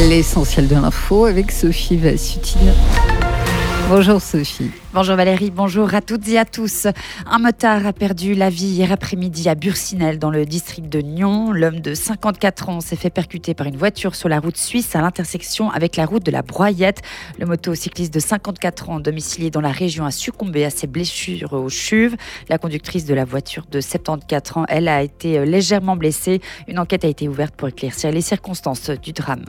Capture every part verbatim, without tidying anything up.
L'essentiel de l'info avec Sophie Vassutine. Bonjour Sophie. Bonjour Valérie, bonjour à toutes et à tous. Un motard a perdu la vie hier après-midi à Burcinel dans le district de Nyon. L'homme de cinquante-quatre ans s'est fait percuter par une voiture sur la route suisse à l'intersection avec la route de la Broyette. Le motocycliste de cinquante-quatre ans domicilié dans la région a succombé à ses blessures aux chuves. La conductrice de la voiture de soixante-quatorze ans, elle, a été légèrement blessée. Une enquête a été ouverte pour éclaircir les circonstances du drame.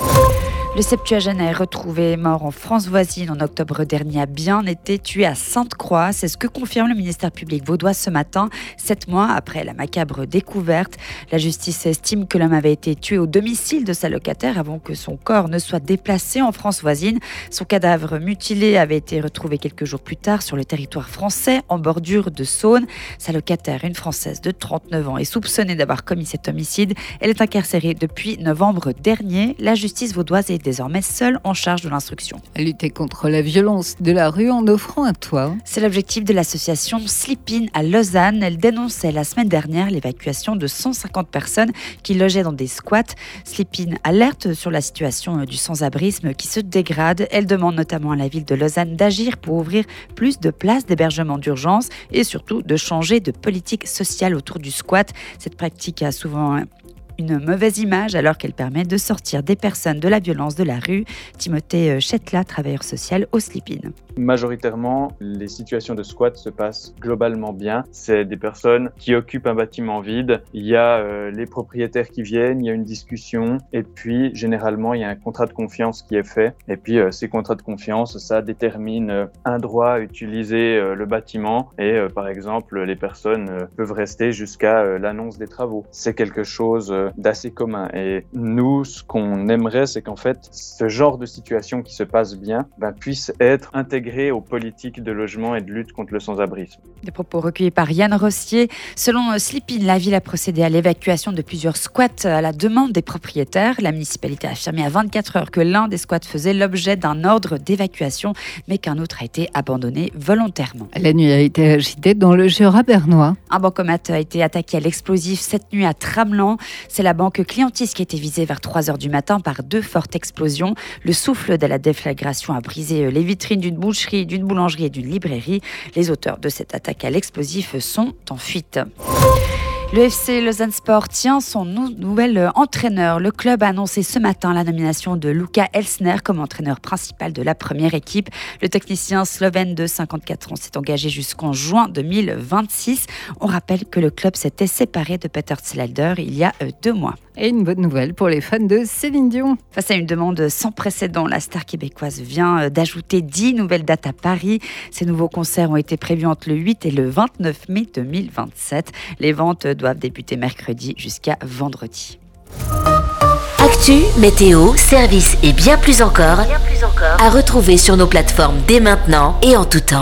Le septuagénaire retrouvé mort en France voisine en octobre dernier a bien été tué à Sainte-Croix. C'est ce que confirme le ministère public vaudois ce matin, sept mois après la macabre découverte. La justice estime que l'homme avait été tué au domicile de sa locataire avant que son corps ne soit déplacé en France voisine. Son cadavre mutilé avait été retrouvé quelques jours plus tard sur le territoire français, en bordure de Saône. Sa locataire, une Française de trente-neuf ans, est soupçonnée d'avoir commis cet homicide. Elle est incarcérée depuis novembre dernier. La justice vaudoise est désormais seule en charge de l'instruction. Lutter contre la violence de la rue en offrant un toit. C'est l'objectif de l'association Sleep In à Lausanne. Elle dénonçait la semaine dernière l'évacuation de cent cinquante personnes qui logeaient dans des squats. Sleep In alerte sur la situation du sans-abrisme qui se dégrade. Elle demande notamment à la ville de Lausanne d'agir pour ouvrir plus de places d'hébergement d'urgence et surtout de changer de politique sociale autour du squat. Cette pratique a souvent une mauvaise image alors qu'elle permet de sortir des personnes de la violence de la rue. Timothée Chetla, travailleur social au Sleep In. Majoritairement, les situations de squat se passent globalement bien. C'est des personnes qui occupent un bâtiment vide. Il y a euh, les propriétaires qui viennent, il y a une discussion et puis généralement il y a un contrat de confiance qui est fait. Et puis euh, ces contrats de confiance, ça détermine euh, un droit à utiliser euh, le bâtiment et euh, par exemple les personnes euh, peuvent rester jusqu'à euh, l'annonce des travaux. C'est quelque chose euh, d'assez commun. Et nous, ce qu'on aimerait, c'est qu'en fait, ce genre de situation qui se passe bien ben, puisse être intégré aux politiques de logement et de lutte contre le sans-abrisme. Des propos recueillis par Yann Rossier. Selon Sleep In, la ville a procédé à l'évacuation de plusieurs squats à la demande des propriétaires. La municipalité a affirmé à vingt-quatre heures que l'un des squats faisait l'objet d'un ordre d'évacuation, mais qu'un autre a été abandonné volontairement. La nuit a été agitée dans le Jura bernois. Un bancomat a été attaqué à l'explosif cette nuit à Tramelan. C'est la banque Clientis qui a été visée vers trois heures du matin par deux fortes explosions. Le souffle de la déflagration a brisé les vitrines d'une boucherie, d'une boulangerie et d'une librairie. Les auteurs de cette attaque à l'explosif sont en fuite. Le F C Lausanne Sport tient son nou- nouvel entraîneur. Le club a annoncé ce matin la nomination de Luka Elsner comme entraîneur principal de la première équipe. Le technicien slovène de cinquante-quatre ans s'est engagé jusqu'en juin deux mille vingt-six. On rappelle que le club s'était séparé de Peter Zellder il y a deux mois. Et une bonne nouvelle pour les fans de Céline Dion. Face à une demande sans précédent, la star québécoise vient d'ajouter dix nouvelles dates à Paris. Ces nouveaux concerts ont été prévus entre le huit et le vingt-neuf mai deux mille vingt-sept. Les ventes doivent débuter mercredi jusqu'à vendredi. Actu, météo, services et bien plus encore, bien plus encore à retrouver sur nos plateformes dès maintenant et en tout temps.